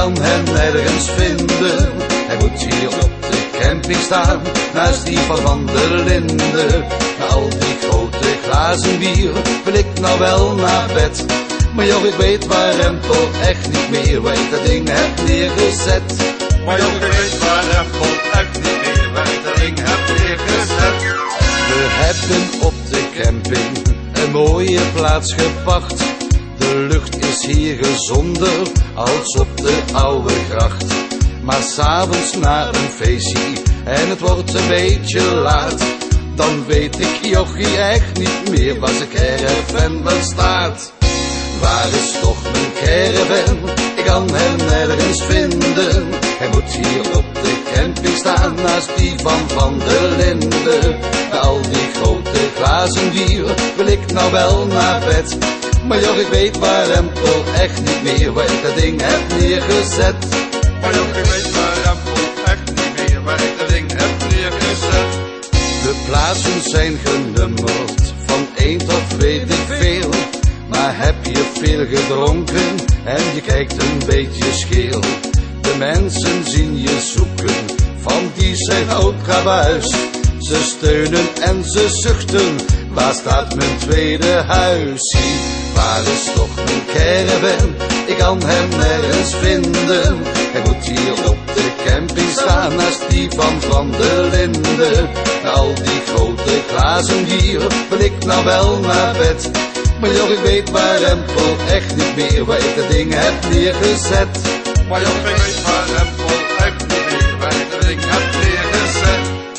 kan hem nergens vinden. Hij moet hier op de camping staan, naast die van der Linde. Na al die grote glazen bier wil ik nou wel naar bed. Maar joh, ik weet waar Rempel echt niet meer, waar ik dat ding heb neergezet. Maar joh, ik weet waar Rempel echt niet meer, waar ik dat ding heb neergezet. We hebben op de camping een mooie plaats gepacht. De lucht is hier gezonder als op de oude gracht. Maar 's avonds na een feestje en het wordt een beetje laat, dan weet ik jochie echt niet meer waar zijn caravan wel staat. Waar is toch mijn caravan? Ik kan hem nergens vinden. Hij moet hier op de camping staan, naast die van der Linde. Na al die grote glazen bier wil ik nou wel naar bed. Maar joh, ik weet waar Rempel echt niet meer, waar ik dat ding heb neergezet. Maar joh, ik weet waar Rempel echt niet meer, waar ik dat ding heb neergezet. De plaatsen zijn genummerd, van 1 tot weet ik veel. Maar heb je veel gedronken en je kijkt een beetje scheel. De mensen zien je zoeken, van die zijn ook kabuis. Ze steunen en ze zuchten, waar staat mijn tweede huisje? Waar is toch mijn caravan? Ik kan hem nergens vinden. Hij moet hier op de camping staan, naast die van der Linde. Na al die grote glazen bier wil ik nou wel naar bed. Maar joh, ik weet waar Rempel echt niet meer, waar ik dat ding heb neergezet. Maar joh, ik weet waar Rempel echt niet meer, waar ik dat ding heb neergezet.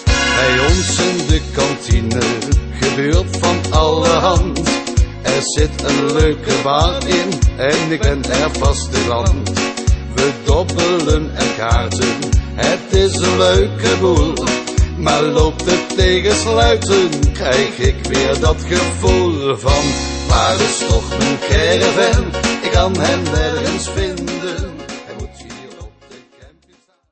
Bij ons in de kantine gebeurt van allerhand. Er zit een leuke bar in en ik ben er vasteland. We dobbelen en kaarten, het is een leuke boel. Maar loopt het tegen sluiten, krijg ik weer dat gevoel van: waar is toch mijn caravan? Ik kan hem nergens vinden.